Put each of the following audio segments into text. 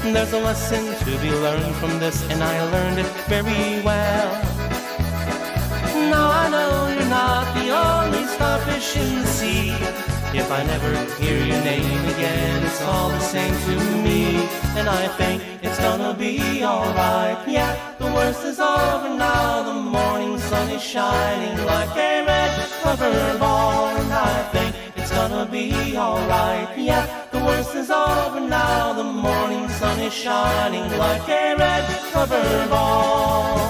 There's a lesson to be learned from this, and I learned it very well. Now I know you're not the only starfish in the sea. If I never hear your name again, it's all the same to me. And I think it's gonna be alright. Yeah, the worst is over now. The morning sun is shining like a red rubber ball. And I think it's gonna be alright. Yeah, the worst is over now. The morning sun is shining like a red rubber ball.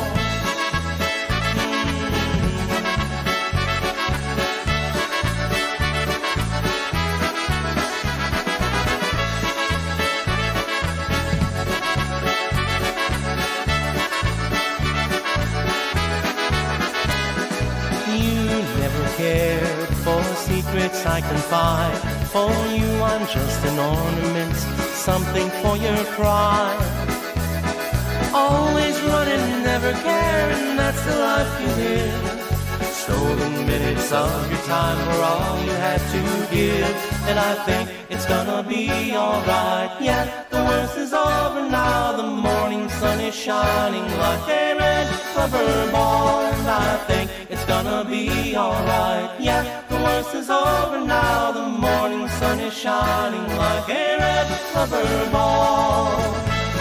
Cared for secrets I confide. For you I'm just an ornament, something for your pride. Always running, never caring, that's the life you live. Stolen minutes of your time were all you had to give. And I think it's gonna be alright. Yeah, the worst is over now. The morning sun is shining like a red rubber ball. And I think it's gonna be alright. Yeah, the worst is over now. The morning sun is shining like a red rubber ball.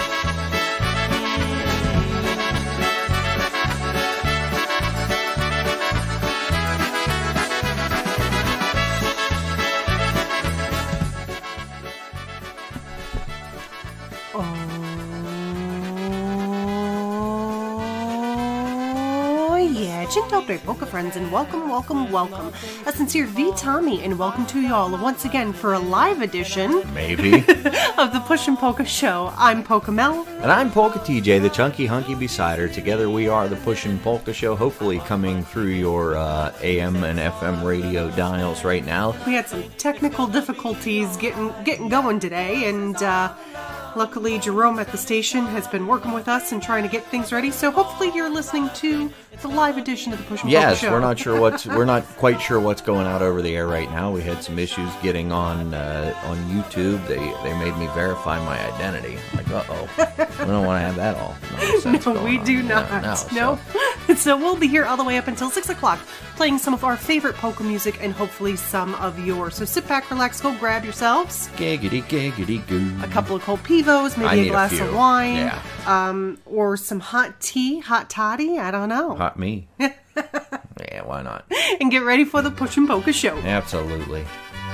Dzień dobry, Polka friends, and welcome. A sincere V Tommy, and welcome to y'all once again for a live edition, maybe, of the Pushin' Polka Show. I'm Polka Mel. And I'm Polka TJ, the chunky hunky besider. Together we are the Pushin' Polka Show, hopefully coming through your AM and FM radio dials right now. We had some technical difficulties getting going today, and luckily Jerome at the station has been working with us and trying to get things ready, so hopefully you're listening to the live edition of the Pushin' Polka Show. Yes, we're not quite sure what's going out over the air right now. We had some issues getting on YouTube. They made me verify my identity. I'm like, uh-oh. We don't want to have that all. No, we do not. No. So we'll be here all the way up until 6 o'clock, playing some of our favorite polka music and hopefully some of yours. So sit back, relax, go grab yourselves giggity goo. a couple of cold pivos, maybe a glass of wine, yeah. Or some hot tea, hot toddy, I don't know. Hot me. Yeah, why not? And get ready for the Pushin' Polka Show. Absolutely.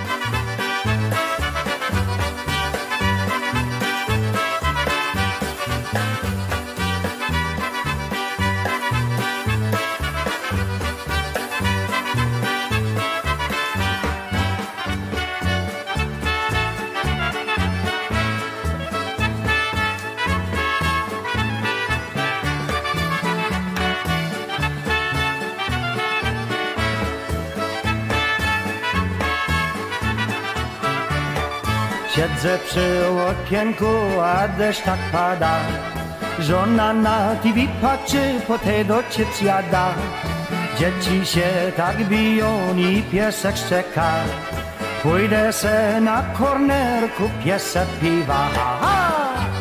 Siedzę przy okienku, a deszcz tak pada. Żona na TV patrzy, potato chips jada. Dzieci się tak biją i piesek szczeka. Pójdę se na korner, kupię se piwa. Aha!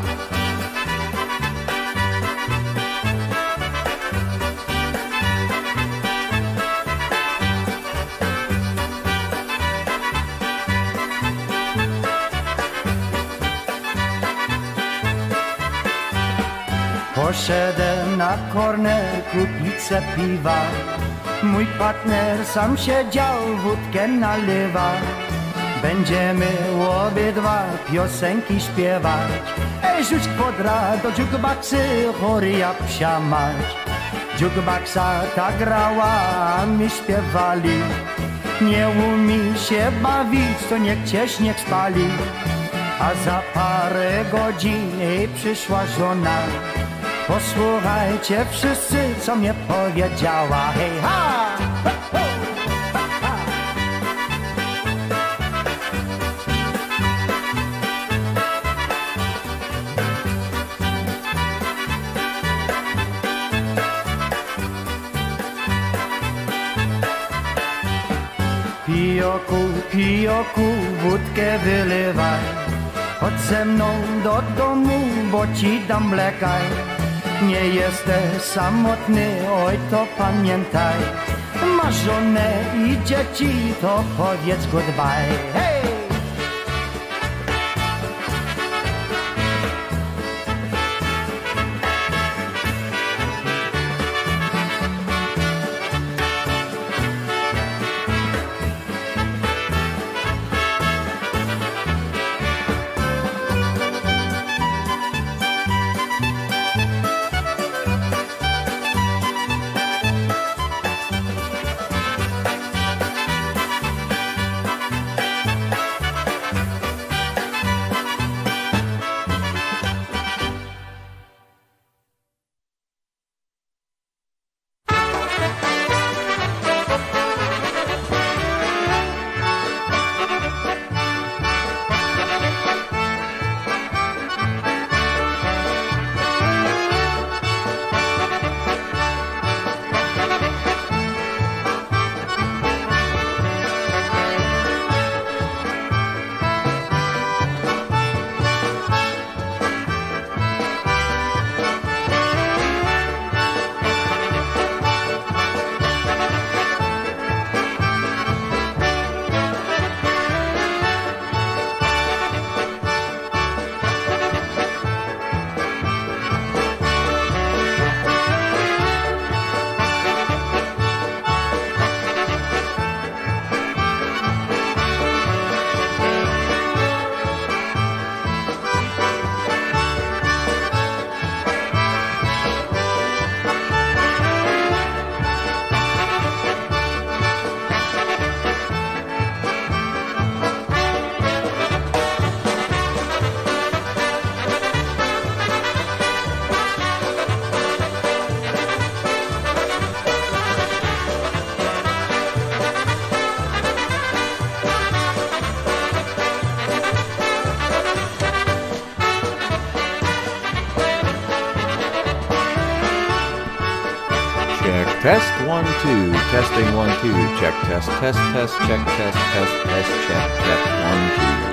Poszedłem na korner kupić se piwa. Mój partner sam siedział, wódkę nalewa. Będziemy obydwa piosenki śpiewać. Ej, rzuć kwadrat do jukeboxy, chory jak psia mać. Jukeboxa ta grała, a my śpiewali. Nie umie się bawić, to niech cię śnieg spali. A za parę godzin przyszła żona. Posłuchajcie wszyscy, co mnie powiedziała. Hej, ha! Pijoku, wódkę wylewaj. Chodź ze mną do domu, bo ci dam mlekaj. Nie jesteś samotny, oj to pamiętaj. Masz żonę i dzieci, to powiedz goodbye. Hej! Test 1 2, testing 1 2, check test check test check 1 2.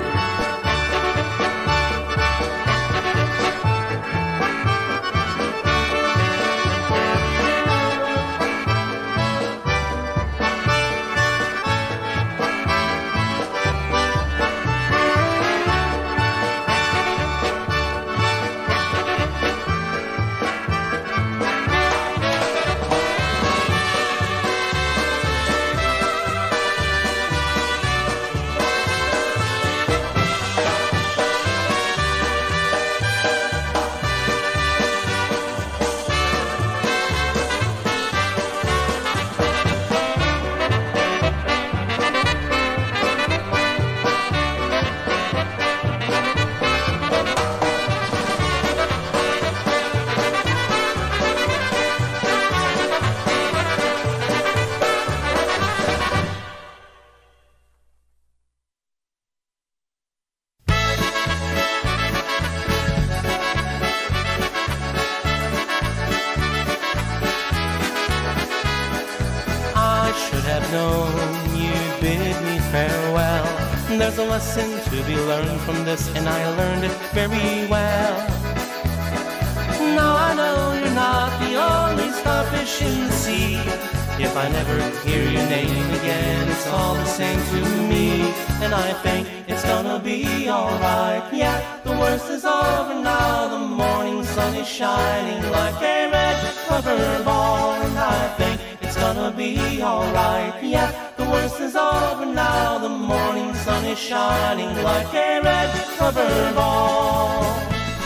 There's a lesson to be learned from this, and I learned it very well. Now I know you're not the only starfish in the sea. If I never hear your name again, it's all the same to me. And I think it's gonna be alright. Yeah, the worst is over now. The morning sun is shining like a red rubber ball. And I think it's gonna be alright. Yeah, the worst is over now. The morning sun is shining like a red rubber ball.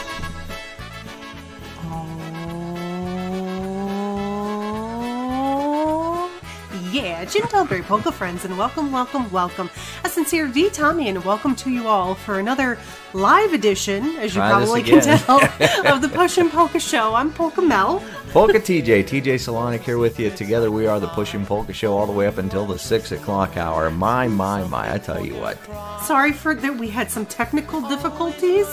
Yeah, Jim Delbury Polka friends, and welcome. A sincere V Tommy, and welcome to you all for another live edition, as you probably can tell, of the Pushin' Polka Show. I'm Polka Mel. Polka TJ Solonic here with you. Together we are the Pushin' Polka Show all the way up until the 6 o'clock hour. My, I tell you what. Sorry for that, we had some technical difficulties.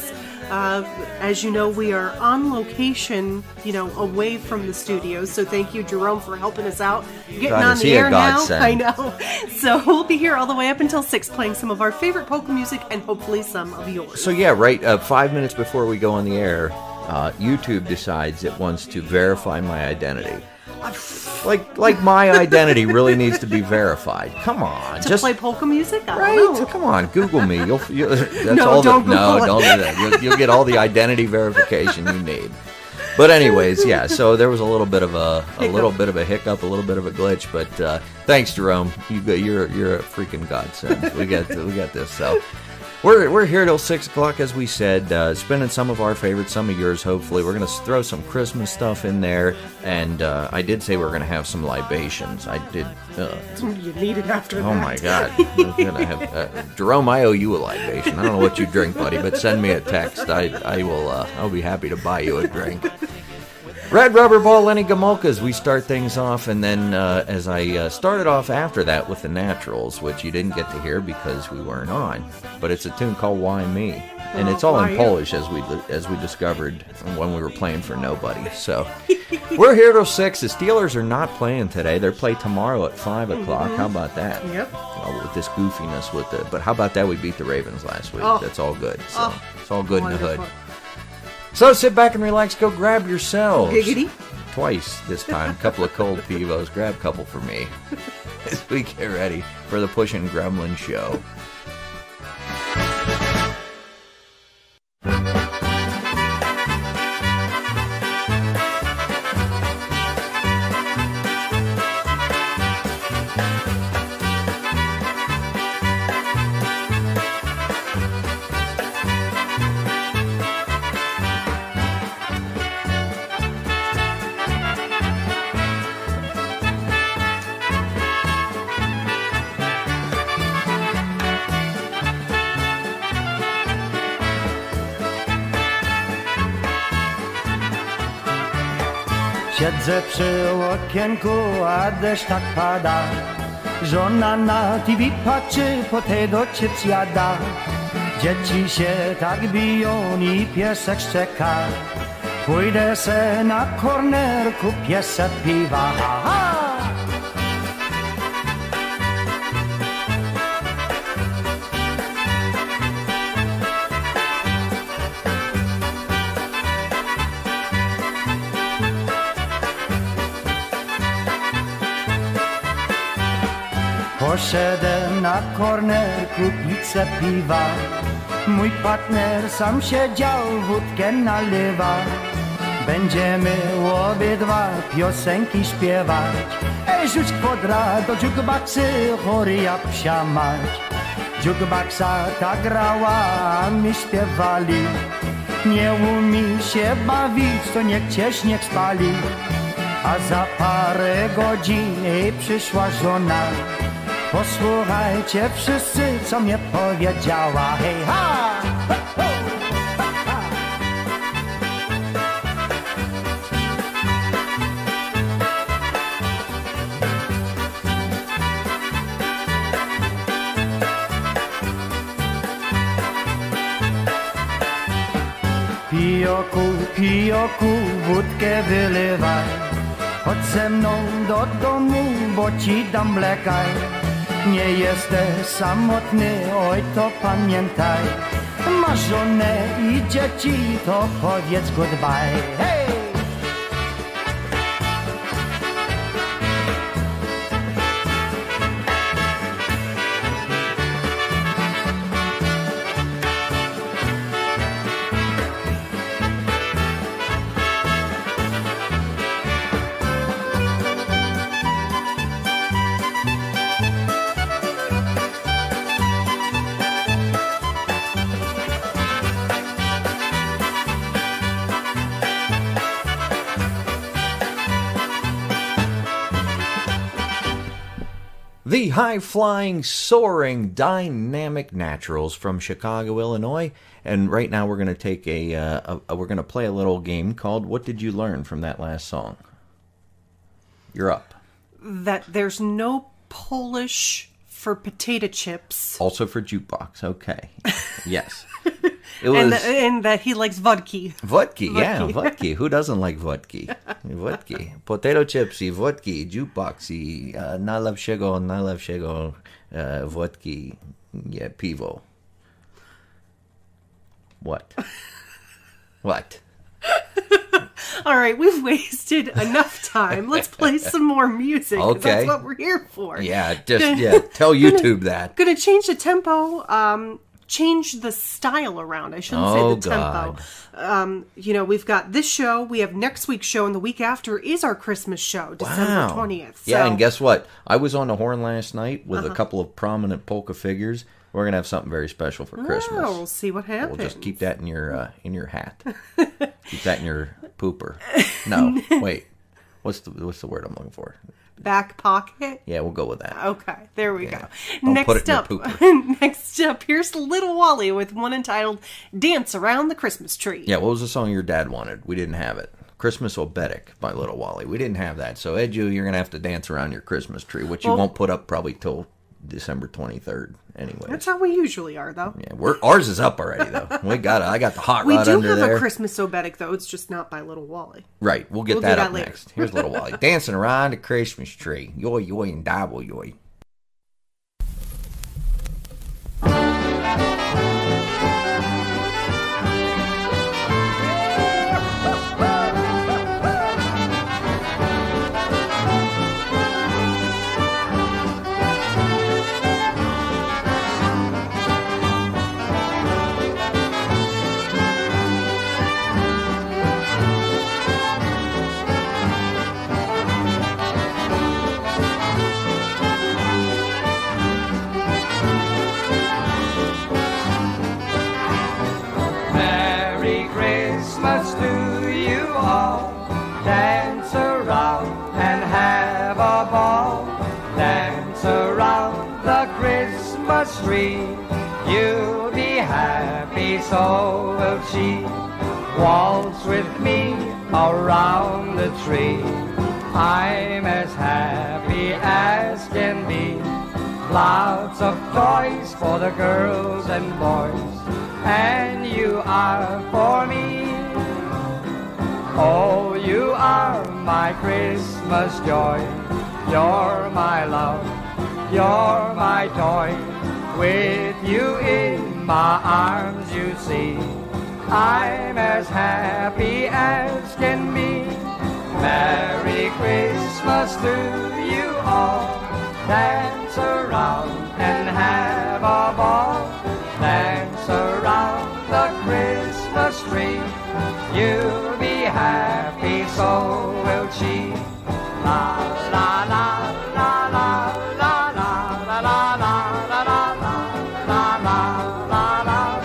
As you know, we are on location, away from the studio. So thank you, Jerome, for helping us out. Getting on the air now. I know. So we'll be here all the way up until 6, playing some of our favorite polka music and hopefully some of yours. So yeah, right. 5 minutes before we go on the air, YouTube decides it wants to verify my identity. Like my identity really needs to be verified. Come on, to play polka music, right? Don't know. Come on, Google me. That's No, all. don't Google it. Don't do that. You'll get all the identity verification you need. But anyways, yeah. So there was a little bit of a hiccup, a little bit of a glitch. But thanks, Jerome. You're a freaking godsend. We got this. So. We're here till 6 o'clock, as we said, spinning some of our favorites, some of yours, hopefully. We're going to throw some Christmas stuff in there, and I did say we're going to have some libations. I did. You need it after that. Oh, my God. We're gonna have, Jerome, I owe you a libation. I don't know what you drink, buddy, but send me a text. I'll be happy to buy you a drink. Red Rubber Ball, Lenny Gomulkas. We start things off, and then as I started off after that with the Naturals, which you didn't get to hear because we weren't on, but it's a tune called Why Me, and it's all in Polish as we discovered when we were playing for nobody. So we're here till 6. The Steelers are not playing today; they play tomorrow at 5 o'clock. How about that? Yep. With this goofiness but how about that? We beat the Ravens last week. That's all good. So it's all good wonderful. in the hood. So sit back and relax. Go grab yourselves. Giggity. Twice this time. A couple of cold Pivos. Grab a couple for me. As we get ready for the Pushin' Gremlin show. Siedzę przy okienku, a deszcz tak pada. Żona na TV patrzy, potato chips jada. Dzieci się tak biją i piesek szczeka. Pójdę se na korner, kupię se piwa. Ha, ha! Poszedłem na korner kupić se piwa. Mój partner sam siedział, wódkę nalewa. Będziemy obydwa piosenki śpiewać. Ej, rzuć kwadrat do jukeboxy, chory jak psia mać. Jukeboxa ta grała, a my śpiewali. Nie umie się bawić, to niech cię śnieg spali. A za parę godzin przyszła żona. Posłuchajcie wszyscy, co mnie powiedziała. Hej, ha! Ho, ho! Ha, ha! Pijoku, pijoku, wódkę wylewaj. Chodź ze mną do domu, bo ci dam mlekaj. Nie jesteś samotny, oj to pamiętaj. Masz żonę i dzieci, to powiedz goodbye. Hej! The high-flying, soaring, dynamic Naturals from Chicago, Illinois, and right now we're going to take we're going to play a little game called "What Did You Learn from That Last Song?" You're up. That there's no Polish for potato chips. Also for jukebox. Okay. Yes. It was and that he likes vodka. vodka. Yeah, vodka. Who doesn't like vodka? Vodka. Potato chipsy, vodka, jukeboxy, najlepszego, vodka, yeah, pivo. What? What? All right, we've wasted enough time. Let's play some more music. 'Cause Okay. That's what we're here for. Yeah, tell YouTube that. Gonna change the tempo, change the style around. I shouldn't say the tempo. We've got this show, we have next week's show, and the week after is our Christmas show, December 20th. So, Yeah, and guess what? I was on the horn last night with a couple of prominent polka figures. We're gonna have something very special for Christmas. Oh, we'll see what happens. We'll just keep that in your hat. Keep that in your pooper. No, wait. What's the word I'm looking for? Back pocket? Yeah, we'll go with that. Okay, there we go. Don't put it in your pooper. Next up, here's Little Wally with one entitled Dance Around the Christmas Tree. Yeah, what was the song your dad wanted? We didn't have it. Christmas Obetic by Little Wally. We didn't have that. So, Edu, you're going to have to dance around your Christmas tree, which you won't put up probably till December 23rd anyway. That's how we usually are, though. Yeah, ours is up already, though. I got the hot We rod do under have there. a Christmas Obetic, though. It's just not by Little Wally. Right, we'll get We'll that do up that later. next. Here's Little Wally. Dancing around the Christmas tree. Yoy, yoy, and dabble, yoy. Merry Christmas to you all. Dance around and have a ball. Dance around the Christmas tree. You'll be happy, so will she. Waltz with me around the tree. I'm as happy as can be. Lots of toys for the girls and boys, and you are for me. Oh, you are my Christmas joy. You're my love, you're my toy. With you in my arms, you see, I'm as happy as can be. Merry Christmas to you all. Dance around and have a ball. Dance around the Christmas tree. You'll be happy, so will she. La la la la la la la la la la la la la la la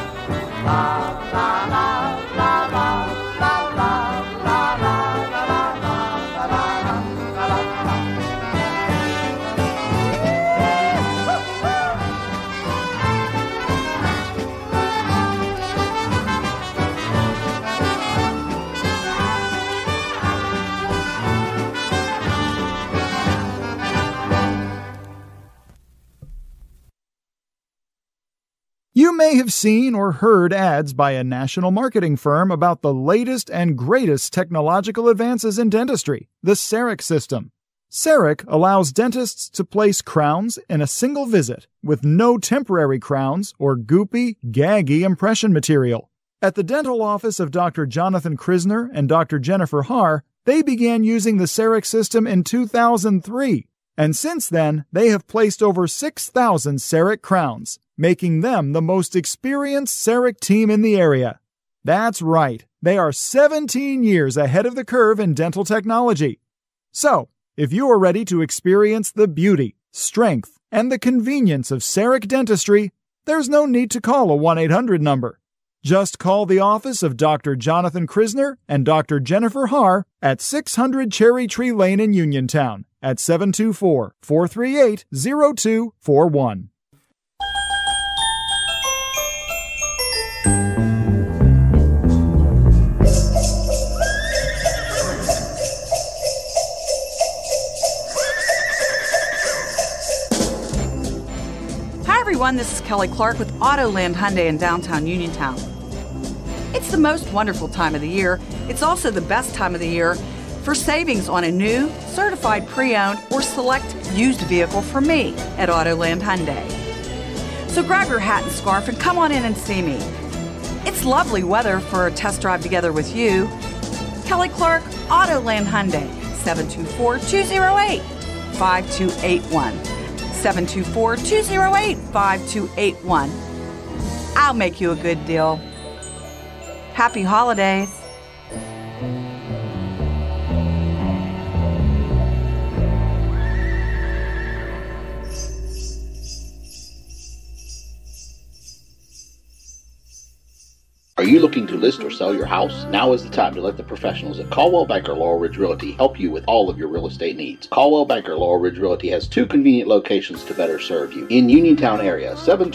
You may have seen or heard ads by a national marketing firm about the latest and greatest technological advances in dentistry, the CEREC system. CEREC allows dentists to place crowns in a single visit with no temporary crowns or goopy, gaggy impression material. At the dental office of Dr. Jonathan Krisner and Dr. Jennifer Haar, they began using the CEREC system in 2003, and since then they have placed over 6,000 CEREC crowns, making them the most experienced CEREC team in the area. That's right, they are 17 years ahead of the curve in dental technology. So, if you are ready to experience the beauty, strength, and the convenience of CEREC dentistry, there's no need to call a 1-800 number. Just call the office of Dr. Jonathan Krisner and Dr. Jennifer Haar at 600 Cherry Tree Lane in Uniontown at 724-438-0241. Hi everyone, this is Kelly Clark with Autoland Hyundai in downtown Uniontown. It's the most wonderful time of the year. It's also the best time of the year for savings on a new, certified pre-owned, or select used vehicle from me at Autoland Hyundai. So grab your hat and scarf and come on in and see me. It's lovely weather for a test drive together with you. Kelly Clark, Autoland Hyundai, 724-208-5281. 724-208-5281. I'll make you a good deal. Happy holidays. Are you looking to list or sell your house? Now is the time to let the professionals at Caldwell Banker Laurel Ridge Realty help you with all of your real estate needs. Caldwell Banker Laurel Ridge Realty has 2 convenient locations to better serve you. In Uniontown area,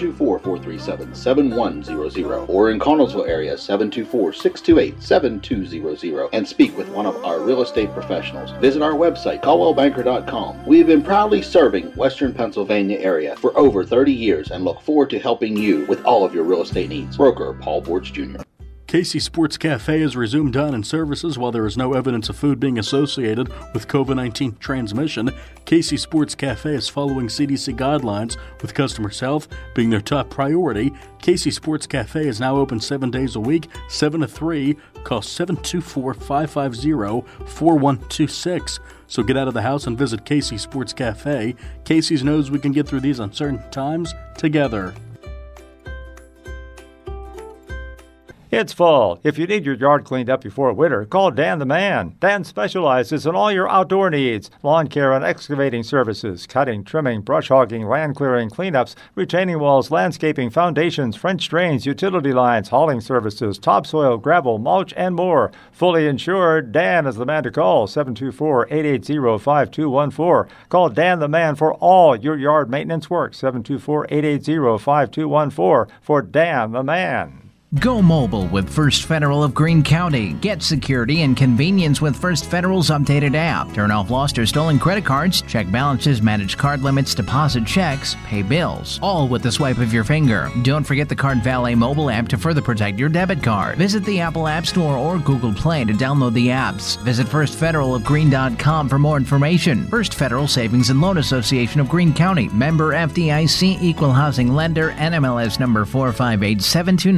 724-437-7100, or in Connellsville area, 724-628-7200, and speak with one of our real estate professionals. Visit our website, caldwellbanker.com. We have been proudly serving Western Pennsylvania area for over 30 years and look forward to helping you with all of your real estate needs. Broker Paul Borch Jr. Casey Sports Cafe has resumed dine-in services while there is no evidence of food being associated with COVID-19 transmission. Casey Sports Cafe is following CDC guidelines, with customers' health being their top priority. Casey Sports Cafe is now open 7 days a week, 7 to 3. Call 724-550-4126. So get out of the house and visit Casey Sports Cafe. Casey's knows we can get through these uncertain times together. It's fall. If you need your yard cleaned up before winter, call Dan the Man. Dan specializes in all your outdoor needs: lawn care and excavating services, cutting, trimming, brush hogging, land clearing, cleanups, retaining walls, landscaping, foundations, French drains, utility lines, hauling services, topsoil, gravel, mulch, and more. Fully insured, Dan is the man to call. 724-880-5214. Call Dan the Man for all your yard maintenance work. 724-880-5214 for Dan the Man. Go mobile with First Federal of Greene County. Get security and convenience with First Federal's updated app. Turn off lost or stolen credit cards, check balances, manage card limits, deposit checks, pay bills, all with the swipe of your finger. Don't forget the Card Valet mobile app to further protect your debit card. Visit the Apple App Store or Google Play to download the apps. Visit firstfederalofgreene.com for more information. First Federal Savings and Loan Association of Greene County. Member FDIC, Equal Housing Lender, NMLS number 458729.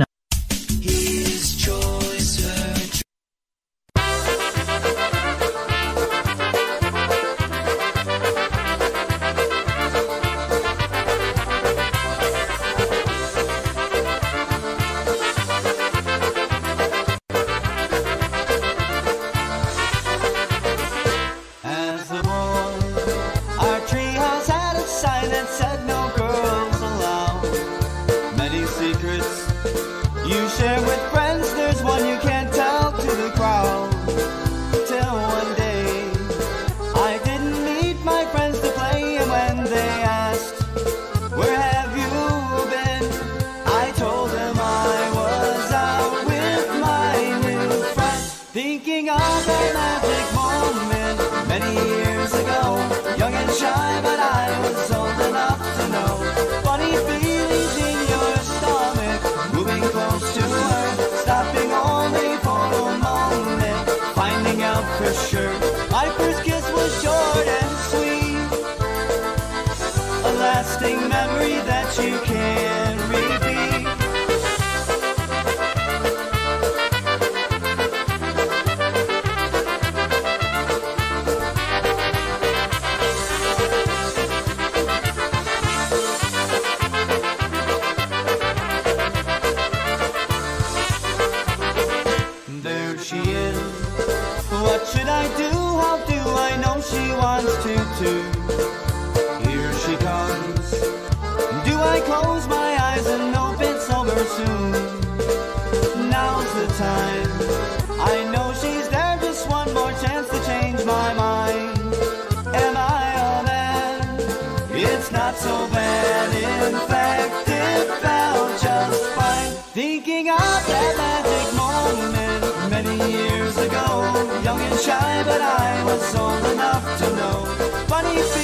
Young and shy, but I was old enough to know. Funny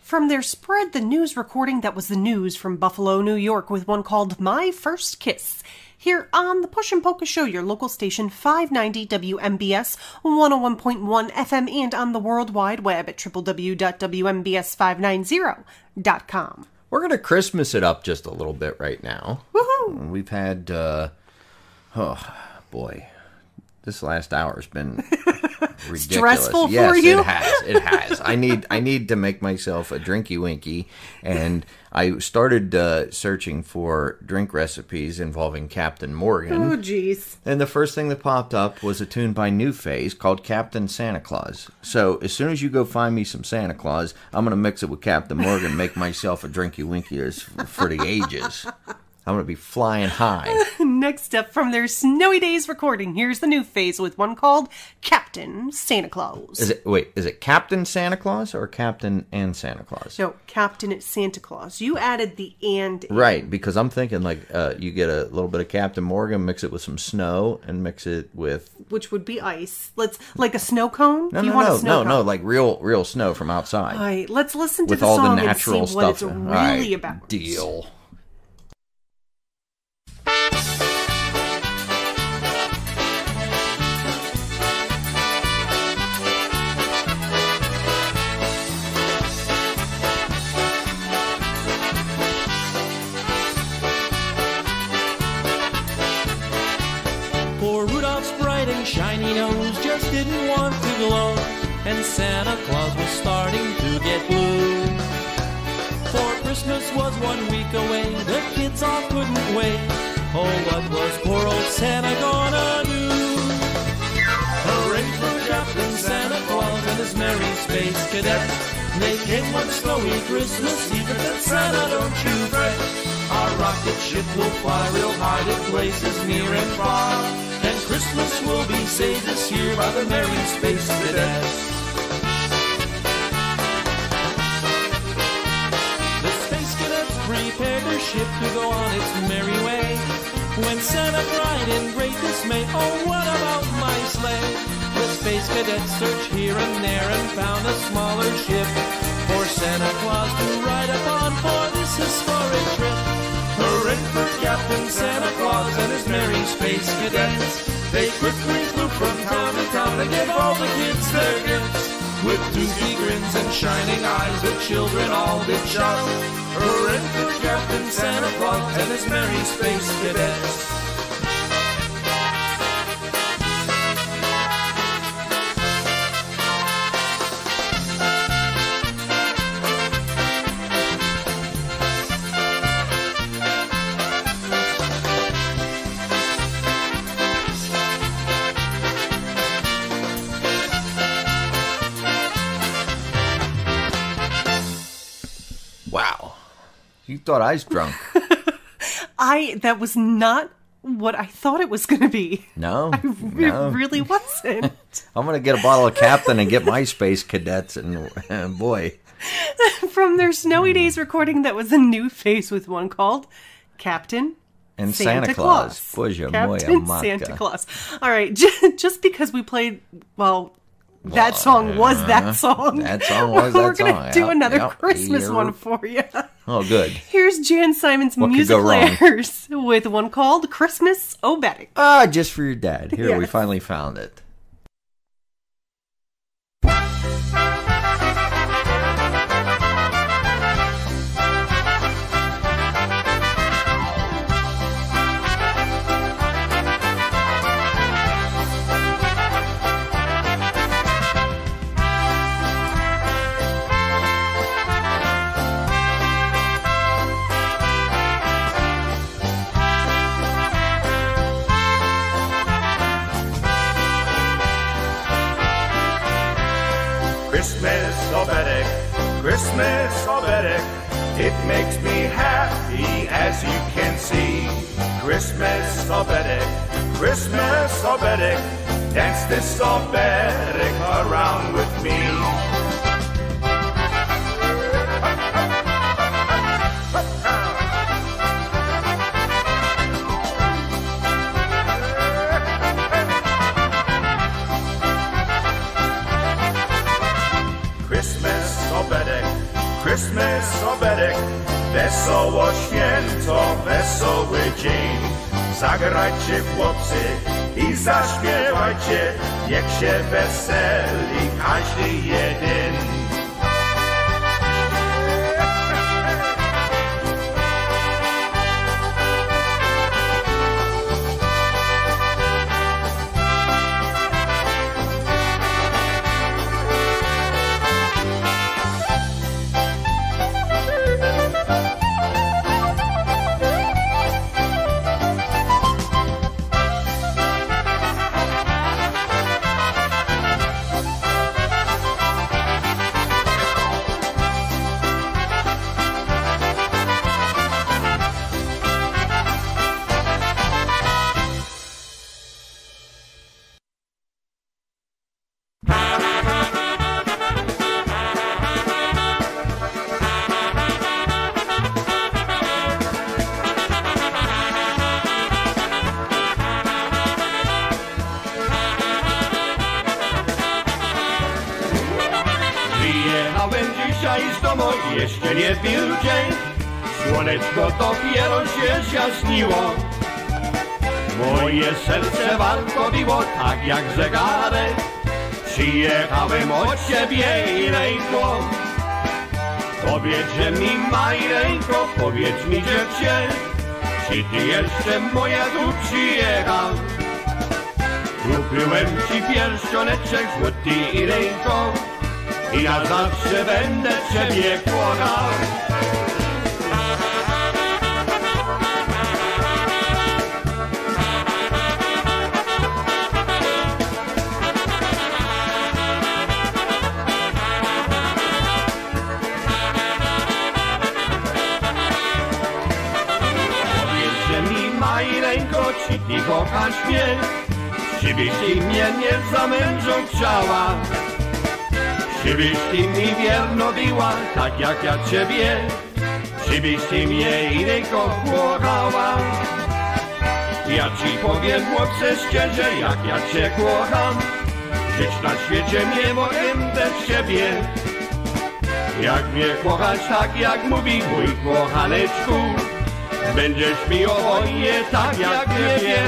from their Spread the News recording that was the news from Buffalo, New York, with one called My First Kiss. Here on the Push and Polka Show, your local station, 590 WMBS, 101.1 FM, and on the World Wide Web at www.wmbs590.com. We're going to Christmas it up just a little bit right now. Woohoo! We've had, oh boy, this last hour has been ridiculous. Stressful yes, for you? It has. I need to make myself a drinky winky, and I started searching for drink recipes involving Captain Morgan. Oh, jeez. And the first thing that popped up was a tune by New Phase called Captain Santa Claus. So as soon as you go find me some Santa Claus, I'm going to mix it with Captain Morgan, make myself a drinky winky for the ages. I'm going to be flying high. Next up from their Snowy Days recording, here's the New Phase with one called Captain Santa Claus. Is it Captain Santa Claus or Captain and Santa Claus? No, Captain Santa Claus. You added the and in. Right, because I'm thinking like you get a little bit of Captain Morgan, mix it with some snow, and mix it with... Which would be ice. Like a snow cone? No, like real snow from outside. All right, let's listen to with the all song the natural and see stuff. what it's really about. Deal. Poor Rudolph's bright and shiny nose just didn't want to glow, and Santa Claus was starting to get blue. For Christmas was 1 week away, the kids all couldn't wait. Oh, what was poor old Santa gonna do? Hooray for Captain Santa Claus and his merry space cadets. They came one snowy Christmas Eve and said, Santa, don't you fret. Our rocket ship will fly real high to places near and far, and Christmas will be saved this year by the merry space cadets. The space cadets prepared their ship to go on its merry way, when Santa cried in great dismay, oh, what about my sleigh? The space cadets searched here and there and found a smaller ship for Santa Claus to ride upon for this historic trip. Hooray for Captain Santa Claus and his merry space cadets. They quickly flew from town to town and gave all the kids their gifts. With toothy grins and shining eyes, the children all did shout. Hooray for Captain Santa Claus and his merry space cadets. Wow. You thought I was drunk. That was not what I thought it was going to be. No? It really wasn't. I'm going to get a bottle of Captain and get my space cadets, and boy. From their Snowy Days recording, that was a New Phase with one called Captain and Santa Claus. Captain Santa Claus. All right, just because we played, that song was that song. That song was that song. We're going to do another Christmas one for you. Oh, good. Here's Jan Simon's Musical Airs with one called Christmas Obedic. Just for your dad. Here, yes. We finally found it. Christmas Obedic, it makes me happy as you can see. Christmas Obedic, dance this Obedic around with me. Christmas oberek, wesoło święto, wesoły dzień. Zagrajcie chłopcy i zaśpiewajcie, niech się weseli każdy jeden. Jeszcze nie bił dzień, słoneczko dopiero się zjaśniło. Moje serce walko biło tak jak zegarek. Przyjechałem od ciebie i ręko. Powiedz mi, Majrejko, powiedz mi, dziewczę, czy ty jeszcze moja tu przyjechał? Kupiłem ci pierścioneczek złoty i ręko i na zawsze będę ciebie kochał. Powiedz mi, Majrejko, czy ty kochasz mnie? Czy byś ty mnie nie za mężą chciała? Czy byś ty mi wierno była, tak jak ja ciebie? Czy byś ty mnie i ręko kochała? Ja ci powiem, chłopcze, szczerze, jak ja cię kocham. Żyć na świecie nie mogę bez ciebie. Jak mnie kochasz, tak jak mówi mój kochaneczku, będziesz mi oboje tak jak ciebie.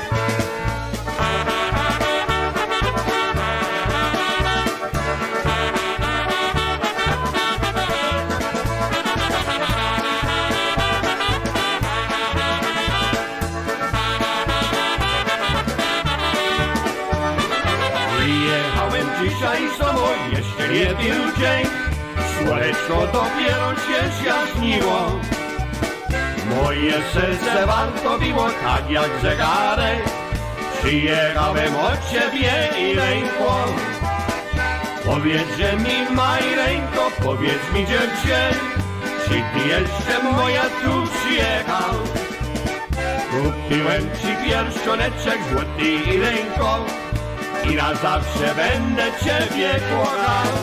Dzisiaj samo jeszcze nie był dzień, słoneczko dopiero się zjaśniło. Moje serce warto biło tak jak zegarek. Przyjechałem od ciebie i ręko. Powiedz mi, Majrejko, powiedz mi, dziewczę, czy ty jeszcze moja tu przyjechał? Kupiłem ci pierścioneczek złoty i ręko i na zawsze będę ciebie kochał.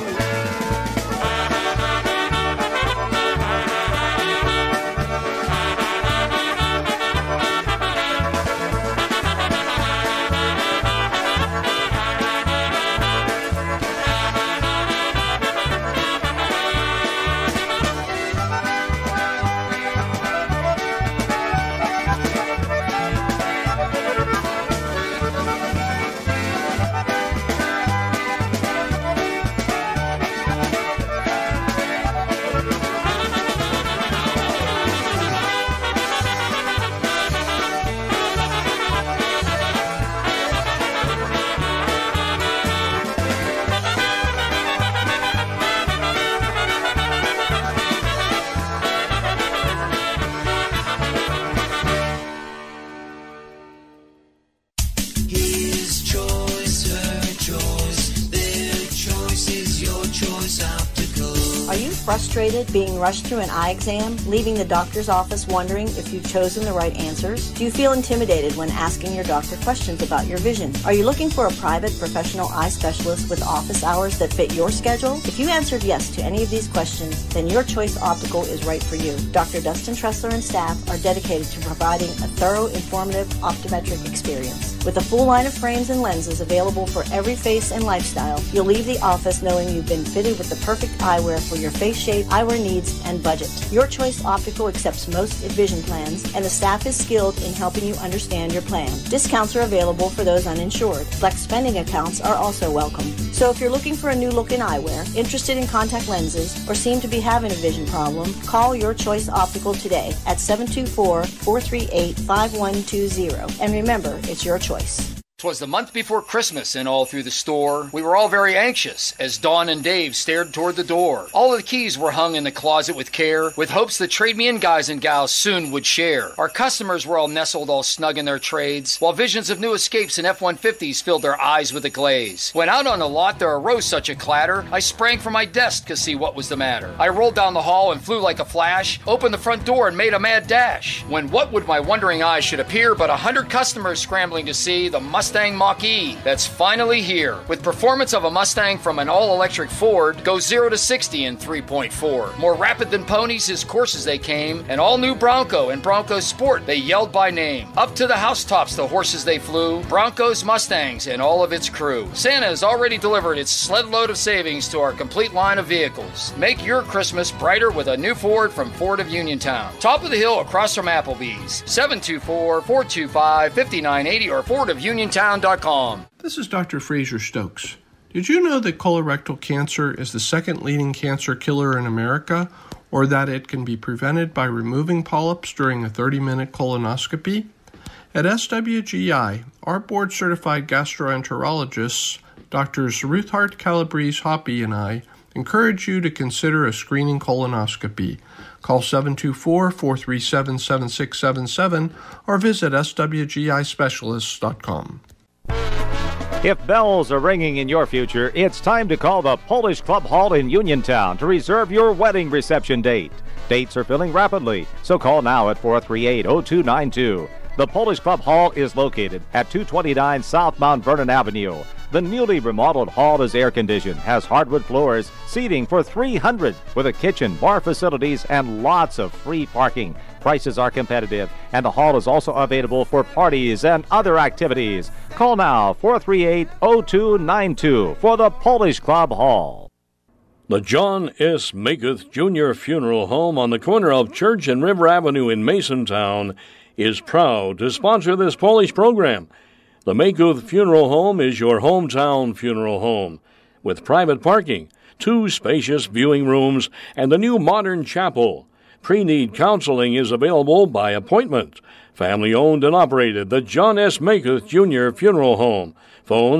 Frustrated being rushed through an eye exam, leaving the doctor's office wondering if you've chosen the right answers? Do you feel intimidated when asking your doctor questions about your vision? Are you looking for a private professional eye specialist with office hours that fit your schedule? If you answered yes to any of these questions, then your choice optical is right for you. Dr. Dustin Tressler and staff are dedicated to providing a thorough, informative optometric experience. With a full line of frames and lenses available for every face and lifestyle, you'll leave the office knowing you've been fitted with the perfect eyewear for your face shape, eyewear needs, and budget. Your Choice Optical accepts most vision plans, and the staff is skilled in helping you understand your plan. Discounts are available for those uninsured. Flex spending accounts are also welcome. So if you're looking for a new look in eyewear, interested in contact lenses, or seem to be having a vision problem, call Your Choice Optical today at 724-438-5120. And remember, it's your choice. 'Twas the month before Christmas, and all through the store we were all very anxious as Dawn and Dave stared toward the door. All of the keys were hung in the closet with care, with hopes the Trade Me In guys and gals soon would share. Our customers were all nestled all snug in their trades, while visions of new escapes and F-150s filled their eyes with a glaze. When out on the lot there arose such a clatter, I sprang from my desk to see what was the matter. I rolled down the hall and flew like a flash, opened the front door and made a mad dash. When what would my wondering eyes should appear but 100 customers scrambling to see the Mustang Mach-E that's finally here. With performance of a Mustang from an all-electric Ford, goes 0 to 60 in 3.4. More rapid than ponies, his courses they came, and all new Bronco and Bronco Sport they yelled by name. Up to the housetops the horses they flew, Broncos, Mustangs, and all of its crew. Santa has already delivered its sled load of savings to our complete line of vehicles. Make your Christmas brighter with a new Ford from Ford of Uniontown. Top of the hill across from Applebee's. 724-425-5980 or FordofUniontown.com. This is Dr. Fraser Stokes. Did you know that colorectal cancer is the second leading cancer killer in America, or that it can be prevented by removing polyps during a 30-minute colonoscopy? At SWGI, our board-certified gastroenterologists, Drs. Ruthart Calabrese-Hoppy and I, encourage you to consider a screening colonoscopy. Call 724-437-7677 or visit swgispecialists.com. If bells are ringing in your future, it's time to call the Polish Club Hall in Uniontown to reserve your wedding reception date. Dates are filling rapidly, so call now at 438-0292. The Polish Club Hall is located at 229 South Mount Vernon Avenue. The newly remodeled hall is air-conditioned, has hardwood floors, seating for 300, with a kitchen, bar facilities, and lots of free parking. Prices are competitive, and the hall is also available for parties and other activities. Call now, 438-0292, for the Polish Club Hall. The John S. Maketh Jr. Funeral Home on the corner of Church and River Avenue in Masontown is proud to sponsor this Polish program. The Maketh Funeral Home is your hometown funeral home, with private parking, 2 spacious viewing rooms, and the new modern chapel. Pre-need counseling is available by appointment. Family-owned and operated, the John S. Maketh Jr. Funeral Home. Phone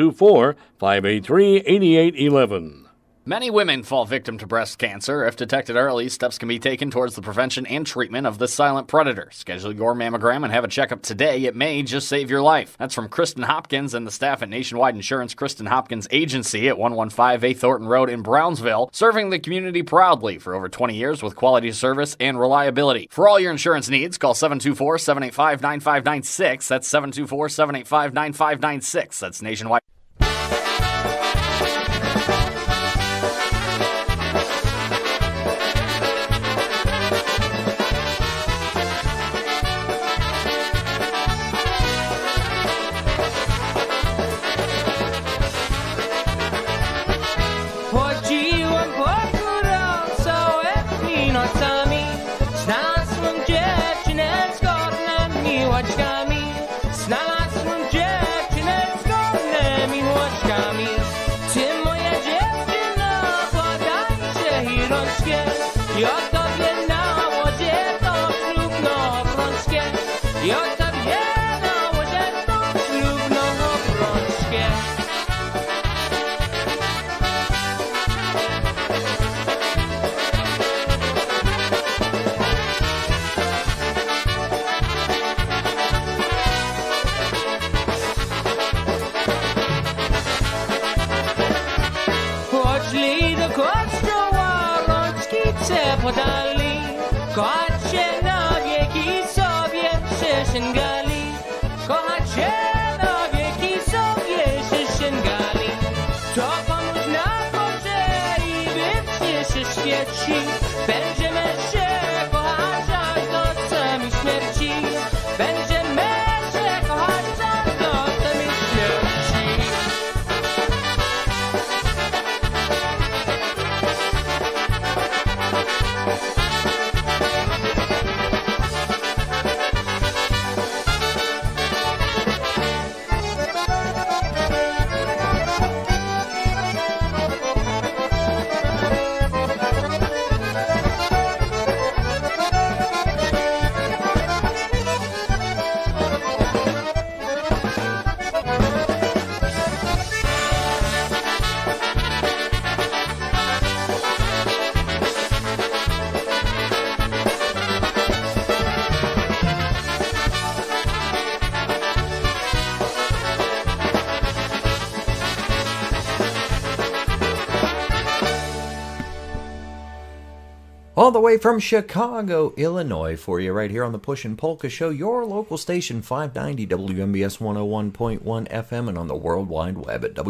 724-583-8811. Many women fall victim to breast cancer. If detected early, steps can be taken towards the prevention and treatment of this silent predator. Schedule your mammogram and have a checkup today. It may just save your life. That's from Kristen Hopkins and the staff at Nationwide Insurance Kristen Hopkins Agency at 115 A Thornton Road in Brownsville, serving the community proudly for over 20 years with quality service and reliability. For all your insurance needs, call 724-785-9596. That's 724-785-9596. That's Nationwide. Kochać się na wieki sobie przysięgali. Kochać się na wieki sobie przysięgali. To pomóż na górze i by w ciszy świeci. Będziemy się kochać aż do samej śmierci. Będziemy się kochać aż do All the way from Chicago, Illinois, for you right here on the Pushin' Polka Show, your local station, 590 WMBS 101.1 FM, and on the World Wide Web at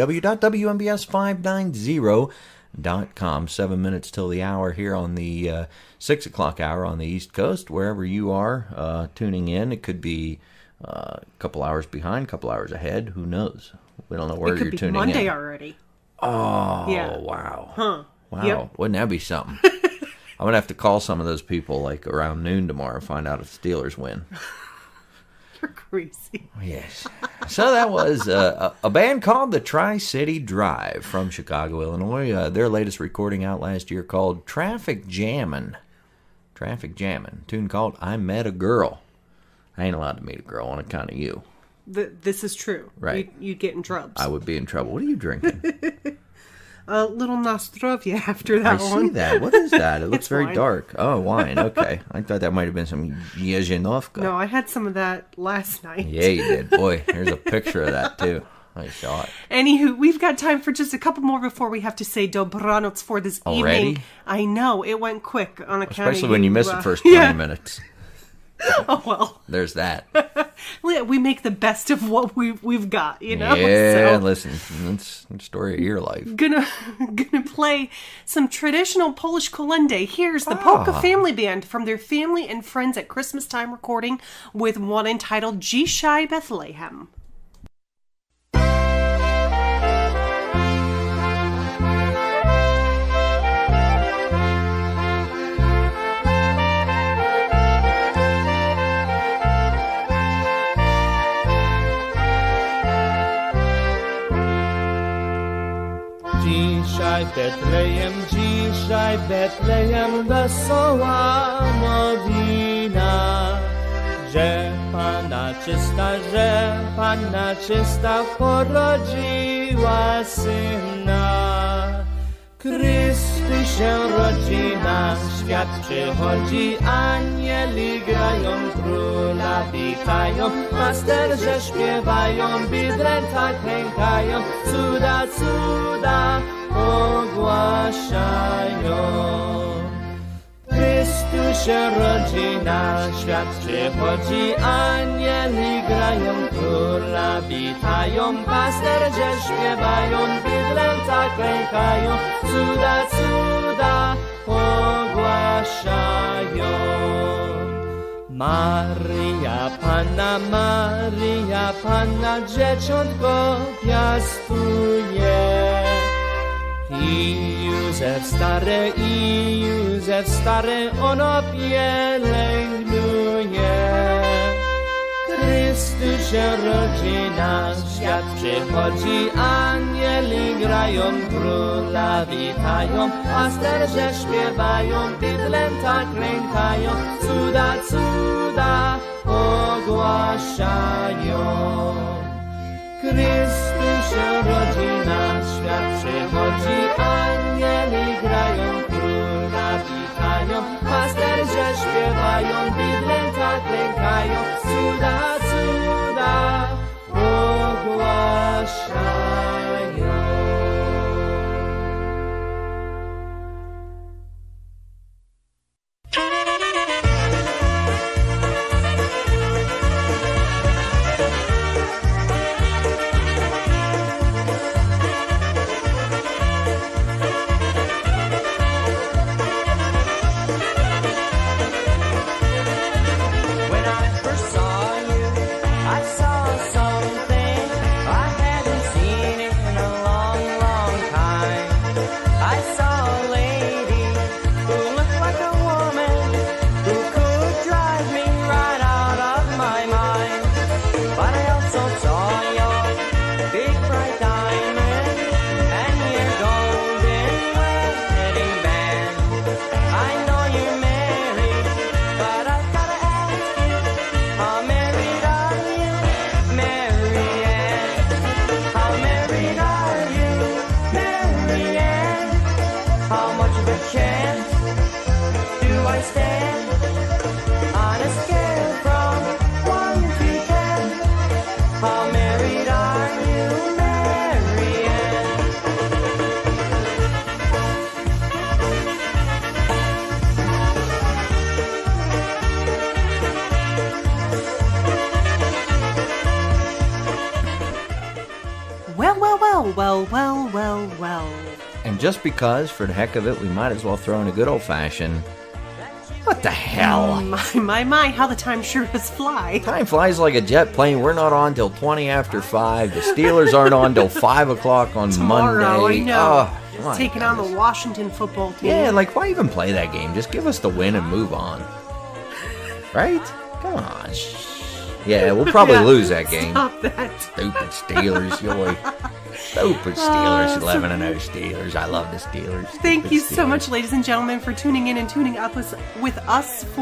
www.wmbs590.com. 7 minutes till the hour here on the 6 o'clock hour on the East Coast, wherever you are tuning in. It could be a couple hours behind, a couple hours ahead. Who knows? We don't know where you're tuning in. It could be Monday already. Oh, yeah. Wow. Huh. Wow. Yep. Wouldn't that be something? I'm going to have to call some of those people like around noon tomorrow, find out if the Steelers win. You're crazy. Yes. So that was a band called the Tri-City Drive from Chicago, Illinois. Their latest recording out last year called Traffic Jammin'. Traffic Jammin'. Tune called I Met a Girl. I ain't allowed to meet a girl on account of you. This is true. Right. You'd get in trouble. I would be in trouble. What are you drinking? A little Nostrovia after that one. I see that. What is that? It looks It's very wine. dark. Oh, wine. Okay. I thought that might have been some Yezhinovka. No, I had some of that last night. Yeah, you did. Boy, here's a picture of that, too. I saw it. Anywho, we've got time for just a couple more before we have to say Dobranoc for this Already? evening. I know, it went quick on account Especially of when you miss the first 20 minutes. Oh, well. There's that. We make the best of what we've got, you know? Yeah, So, listen, that's the story of your life. gonna play some traditional Polish kolędy. Here's the Polka Family Band from their Family and Friends at Christmas Time recording with one entitled Dzisiaj Bethlehem. Dzisiaj Betlejem, wesoła nowina, że Panna czysta porodziła Syna. Chrystus się rodzi, na świat przychodzi, anieli grają, króla witają, pasterze śpiewają, bydlęta klękają, cuda, cuda ogłaszają. Chrystus się rodzi, na świat przychodzi, anieli grają, króla witają, pasterze śpiewają, bydlęta klękają, cuda, cuda ogłaszają. Maryja Panna, dzieciątko piastuje. I Józef stary, ono pielęgnuje. Chrystus się rodzi, na świat przychodzi, anieli grają, króla witają, pasterze śpiewają, bydlęta klękają, cuda, cuda ogłaszają. Chrystus się rodzi, na świat przychodzi, anieli grają, króla witają, pasterze śpiewają, bydlęta klękają, cuda, cuda ogłaszają. And just because, for the heck of it, we might as well throw in a good old-fashioned... What the hell? My, how the time sure does fly. Time flies like a jet plane. We're not on till 20 after 5. The Steelers aren't on till 5 o'clock on Tomorrow, Monday. I know. Oh, taking on the Washington football team. Yeah, like, why even play that game? Just give us the win and move on. Right? Come on. Yeah, we'll probably lose that game. Stop that. Stupid Steelers, yoy. Stupid Steelers, 11-0 Steelers. I love the Steelers. Thank you so much, ladies and gentlemen, for tuning in and tuning up with us for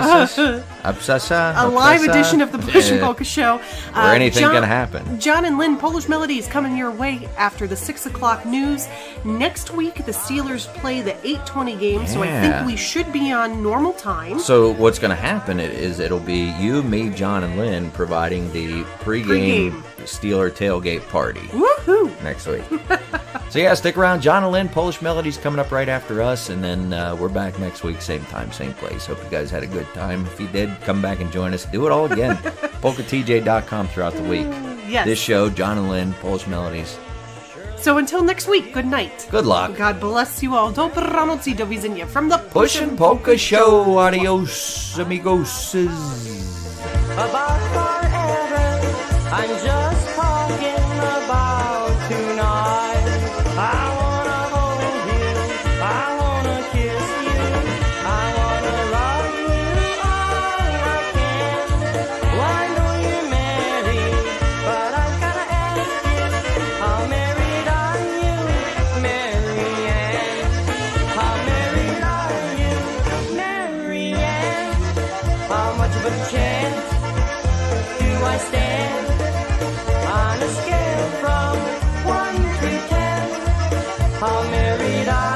a live edition of the Push and Polka Show. Where anything can happen. John and Lynn, Polish Melodies, coming your way after the 6 o'clock news. Next week, the Steelers play the 8:20 game, so I think we should be on normal time. So what's going to happen is it'll be you, me, John, and Lynn providing the pregame Steeler tailgate party. Woohoo! Next week. So yeah, stick around. John and Lynn, Polish Melodies coming up right after us, and then we're back next week, same time, same place. Hope you guys had a good time. If you did, come back and join us. Do it all again. PolkaTJ.com throughout the week. Yes. This show, John and Lynn, Polish Melodies. So until next week, good night. Good luck. God bless you all. Dobranoc i do widzenia from the Push and Polka Show. Adios, amigos. About forever, I'm just talking about tonight. I wanna hold you, I wanna kiss you, I wanna love you all I can. Why don't you marry? But I've gotta ask you, how married are you, Mary Ann? How married are you, Mary Ann? How much of a chance do I stand on a scale from 1 to 10? How married are